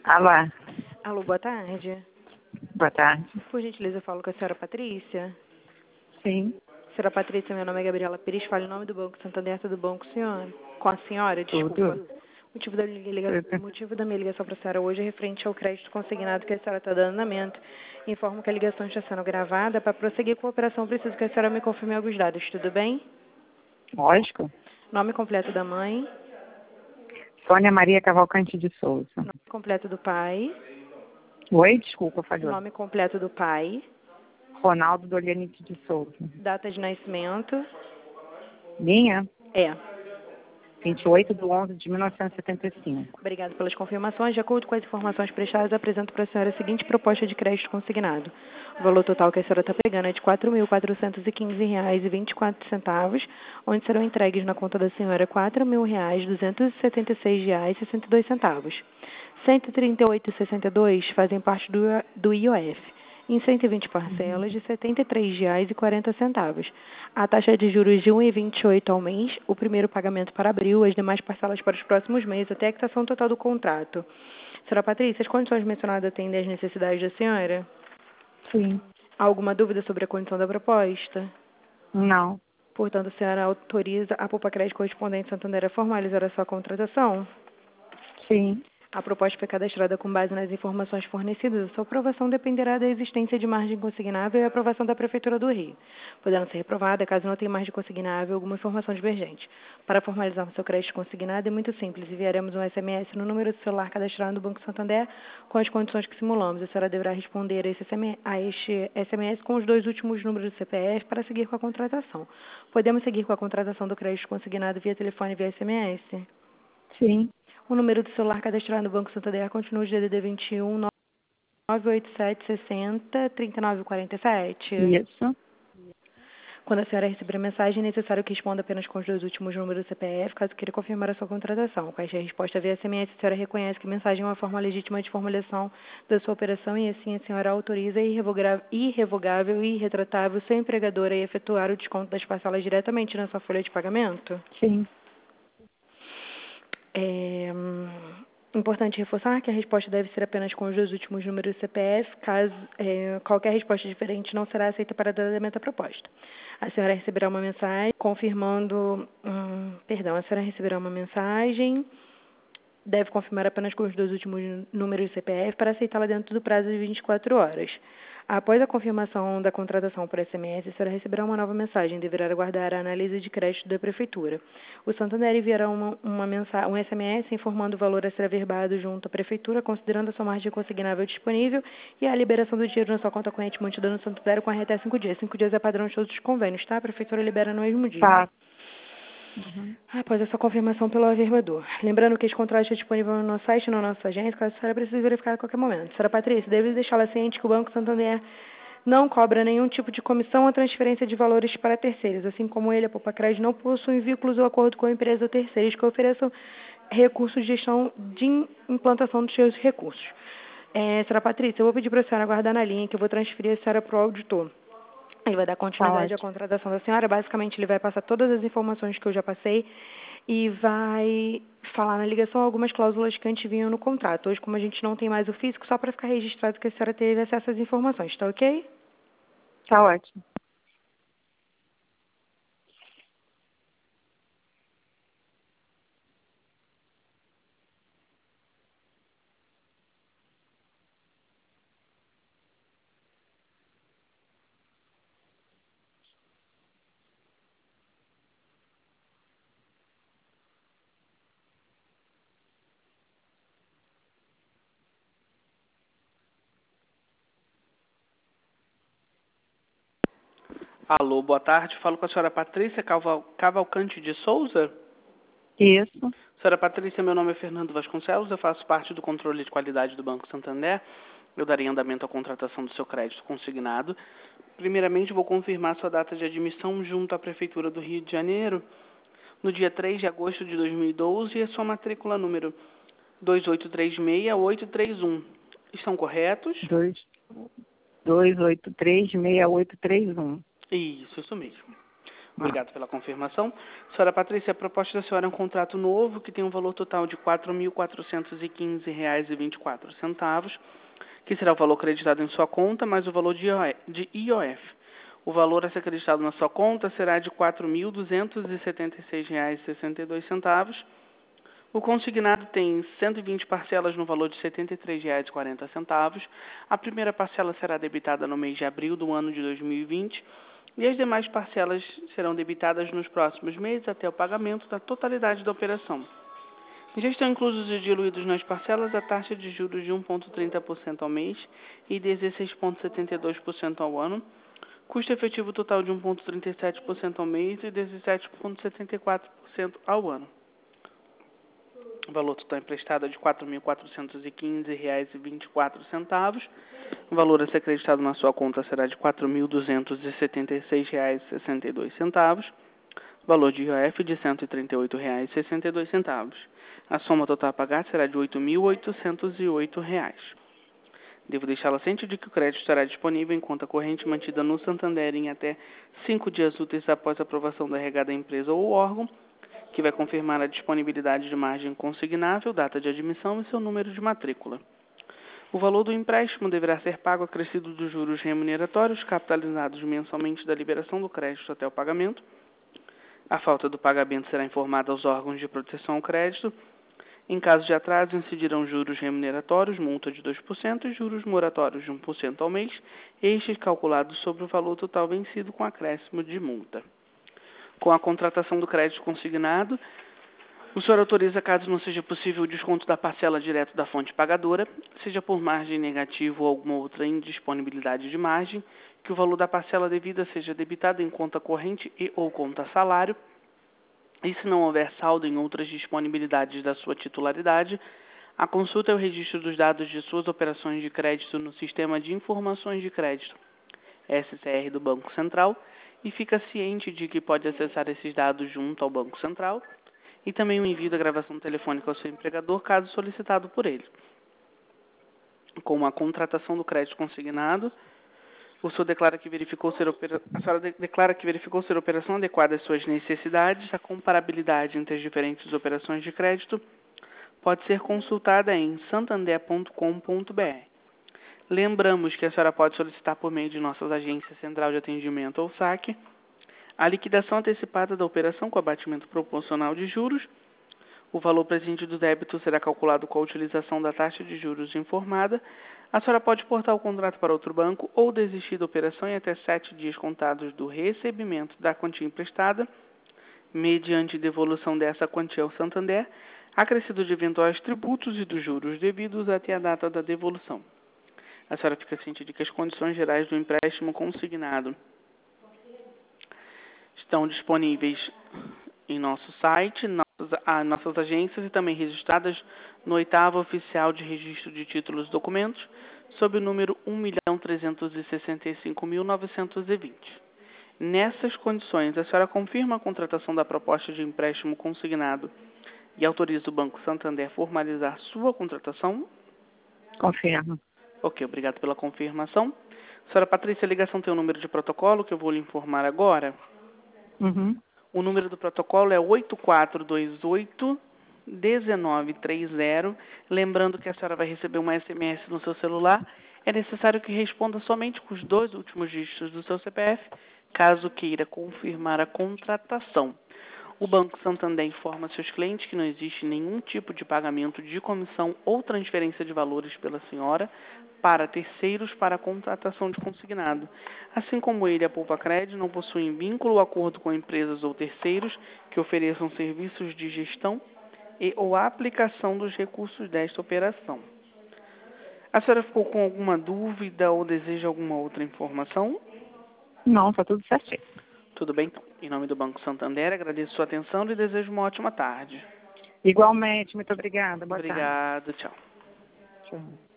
Alô, Alô, boa tarde. boa tarde. Por gentileza, eu falo com a senhora Patrícia. Sim, Senhora Patrícia, meu nome é Gabriela Pires, falo em nome do Banco Santander, tudo bom com a senhora? Com a senhora, desculpa. tudo. O motivo da minha ligação para a senhora hoje é referente ao crédito consignado que a senhora está dando andamento. Informo que a ligação está sendo gravada. Para prosseguir com a operação, preciso que a senhora me confirme alguns dados, tudo bem? Lógico. Nome completo da mãe, Sônia Maria Cavalcante de Souza. nome completo do pai, Oi, desculpa, falhou. nome completo do pai, Ronaldo Dolianique de Souza. data de nascimento, Minha, é. 28/11/1975. Obrigada pelas confirmações. De acordo com as informações prestadas, apresento para a senhora a seguinte proposta de crédito consignado. O valor total que a senhora está pegando é de R$ 4.415,24, onde serão entregues na conta da senhora R$ 4.276,62. R$ 138,62 fazem parte do IOF, em 120 parcelas de R$ 73,40. A taxa de juros de 1,28 ao mês, o primeiro pagamento para abril, as demais parcelas para os próximos meses, até a quitação total do contrato. Senhora Patrícia, as condições mencionadas atendem às necessidades da senhora? Sim. Há alguma dúvida sobre a condição da proposta? Não. Portanto, a senhora autoriza a Poupa Crédito Correspondente Santander a formalizar a sua contratação? Sim. A proposta foi cadastrada com base nas informações fornecidas. A sua aprovação dependerá da existência de margem consignável e a aprovação da Prefeitura do Rio, podendo ser reprovada caso não tenha margem consignável ou alguma informação divergente. Para formalizar o seu crédito consignado é muito simples. Enviaremos um SMS no número de celular cadastrado no Banco Santander com as condições que simulamos. A senhora deverá responder a este SMS com os 2 últimos números do CPF para seguir com a contratação. Podemos seguir com a contratação do crédito consignado via telefone e via SMS? Sim. O número do celular cadastrado no Banco Santander continua o DDD 21 987 60 3947. Isso. Quando a senhora receber a mensagem, é necessário que responda apenas com os 2 últimos números do CPF, caso queira confirmar a sua contratação. Com esta resposta via SMS, a senhora reconhece que a mensagem é uma forma legítima de formalização da sua operação e assim a senhora autoriza irrevogável e irretratável seu empregador a efetuar o desconto das parcelas diretamente na sua folha de pagamento? Sim. Importante reforçar que a resposta deve ser apenas com os 2 últimos números do CPF, caso qualquer resposta diferente não será aceita para andamento da proposta. A senhora receberá uma mensagem confirmando, a senhora receberá uma mensagem, deve confirmar apenas com os 2 últimos números do CPF para aceitá-la dentro do prazo de 24 horas. Após a confirmação da contratação por SMS, a senhora receberá uma nova mensagem. Deverá aguardar a análise de crédito da Prefeitura. O Santander enviará um SMS informando o valor a ser averbado junto à Prefeitura, considerando a sua margem consignável disponível e a liberação do dinheiro na sua conta corrente mantida no Santander com até 5 dias. 5 dias é padrão de todos os convênios, tá? A Prefeitura libera no mesmo dia. Tá. Após a sua confirmação pelo averbador. Lembrando que esse contrato está disponível no nosso site e na nossa agência, caso a senhora precise verificar a qualquer momento. Senhora Patrícia, deve deixá-la ciente que o Banco Santander não cobra nenhum tipo de comissão ou transferência de valores para terceiros, assim como ele, a Poupa Crédito, não possui vínculos ou acordo com a empresa ou terceiros que ofereçam recursos de gestão de implantação dos seus recursos. Senhora Patrícia, eu vou pedir para a senhora aguardar na linha que eu vou transferir a senhora para o auditor. Ele vai dar continuidade à contratação da senhora. Basicamente, ele vai passar todas as informações que eu já passei e vai falar na ligação algumas cláusulas que antes vinham no contrato. Hoje, como a gente não tem mais o físico, só para ficar registrado que a senhora teve acesso às informações, tá ok? Tá ótimo. Alô, boa tarde. Falo com a senhora Patrícia Cavalcante de Souza. Isso. Senhora Patrícia, meu nome é Fernando Vasconcelos, eu faço parte do controle de qualidade do Banco Santander. Eu darei andamento à contratação do seu crédito consignado. Primeiramente, vou confirmar sua data de admissão junto à Prefeitura do Rio de Janeiro, no dia 3 de agosto de 2012, e a sua matrícula número 2836831. Estão corretos? 2836831. Isso mesmo. Obrigado pela confirmação. Senhora Patrícia, a proposta da senhora é um contrato novo que tem um valor total de R$ 4.415,24, que será o valor acreditado em sua conta, mais o valor de IOF. O valor a ser acreditado na sua conta será de R$ 4.276,62. O consignado tem 120 parcelas no valor de R$ 73,40. A primeira parcela será debitada no mês de abril do ano de 2020 e as demais parcelas serão debitadas nos próximos meses até o pagamento da totalidade da operação. Já estão inclusos e diluídos nas parcelas a taxa de juros de 1,30% ao mês e 16,72% ao ano, custo efetivo total de 1,37% ao mês e 17,74% ao ano. O valor total emprestado é de R$ 4.415,24. O valor a ser acreditado na sua conta será de R$ 4.276,62. O valor de IOF de R$ 138,62. A soma total a pagar será de R$ 8.808. Devo deixá-la ciente de que o crédito estará disponível em conta corrente mantida no Santander em até 5 dias úteis após a aprovação da RH da empresa ou órgão, que vai confirmar a disponibilidade de margem consignável, data de admissão e seu número de matrícula. O valor do empréstimo deverá ser pago acrescido dos juros remuneratórios capitalizados mensalmente da liberação do crédito até o pagamento. A falta do pagamento será informada aos órgãos de proteção ao crédito. Em caso de atraso, incidirão juros remuneratórios, multa de 2% e juros moratórios de 1% ao mês, estes calculados sobre o valor total vencido com acréscimo de multa. Com a contratação do crédito consignado, o senhor autoriza, caso não seja possível o desconto da parcela direto da fonte pagadora, seja por margem negativa ou alguma outra indisponibilidade de margem, que o valor da parcela devida seja debitado em conta corrente e ou conta salário, e se não houver saldo em outras disponibilidades da sua titularidade, a consulta e o registro dos dados de suas operações de crédito no Sistema de Informações de Crédito, SCR do Banco Central, e fica ciente de que pode acessar esses dados junto ao Banco Central e também o envio da gravação telefônica ao seu empregador, caso solicitado por ele. Com a contratação do crédito consignado, a senhora declara que verificou ser a operação adequada às suas necessidades. A comparabilidade entre as diferentes operações de crédito pode ser consultada em santander.com.br. Lembramos que a senhora pode solicitar por meio de nossas agências Central de Atendimento ou SAC a liquidação antecipada da operação com abatimento proporcional de juros. O valor presente do débito será calculado com a utilização da taxa de juros informada. A senhora pode portar o contrato para outro banco ou desistir da operação em até 7 dias contados do recebimento da quantia emprestada, mediante devolução dessa quantia ao Santander, acrescido de eventuais tributos e dos juros devidos até a data da devolução. A senhora fica ciente de que as condições gerais do empréstimo consignado estão disponíveis em nosso site, nossas agências e também registradas no 8º Oficial de Registro de Títulos e Documentos, sob o número 1.365.920. Nessas condições, a senhora confirma a contratação da proposta de empréstimo consignado e autoriza o Banco Santander a formalizar sua contratação? Confirmo. Ok, obrigado pela confirmação. Senhora Patrícia, a ligação tem um número de protocolo que eu vou lhe informar agora. Uhum. O número do protocolo é 8428-1930. Lembrando que a senhora vai receber uma SMS no seu celular. É necessário que responda somente com os 2 últimos dígitos do seu CPF, caso queira confirmar a contratação. O Banco Santander informa seus clientes que não existe nenhum tipo de pagamento de comissão ou transferência de valores pela senhora para terceiros para a contratação de consignado. Assim como ele, a Poupa-Cred não possuem vínculo ou acordo com empresas ou terceiros que ofereçam serviços de gestão e ou aplicação dos recursos desta operação. A senhora ficou com alguma dúvida ou deseja alguma outra informação? Não, está tudo certinho. Tudo bem, então. Em nome do Banco Santander, agradeço sua atenção e desejo uma ótima tarde. Igualmente, muito obrigada. Boa tarde. Obrigado, tchau. Tchau.